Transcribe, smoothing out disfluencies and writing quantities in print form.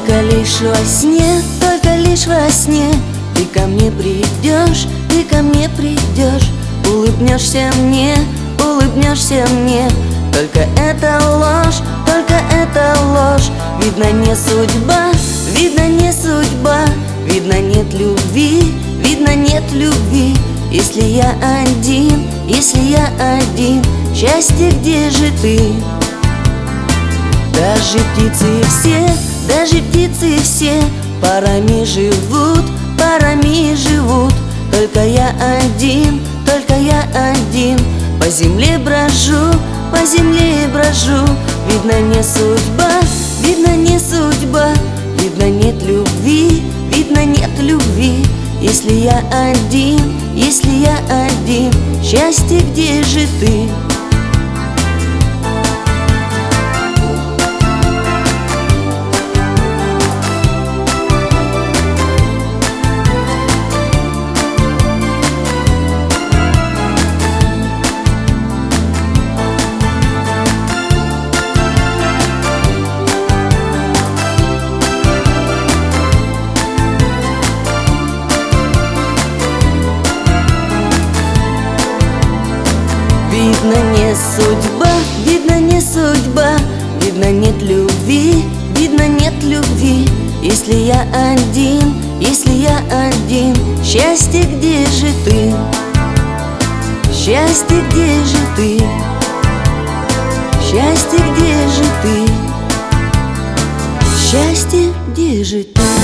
Только лишь во сне, только лишь во сне ты ко мне придешь, ты ко мне придешь. Улыбнешься мне, улыбнешься мне. Только это ложь, только это ложь. Видно, не судьба, видно, не судьба. Видно, нет любви, видно, нет любви. Если я один, если я один, счастье, где же ты? Даже птицы все, даже птицы все парами живут, парами живут. Только я один, только я один. По земле брожу, по земле брожу. Видно, не судьба, видно, не судьба. Видно, нет любви, видно, нет любви. Если я один, если я один, счастье, где же ты? Видно, не судьба, видно, не судьба. Видно, нет любви, видно, нет любви. Если я один, если я один, счастье, где же ты? Счастье, где же ты? Счастье, где же ты? Счастье, где же ты?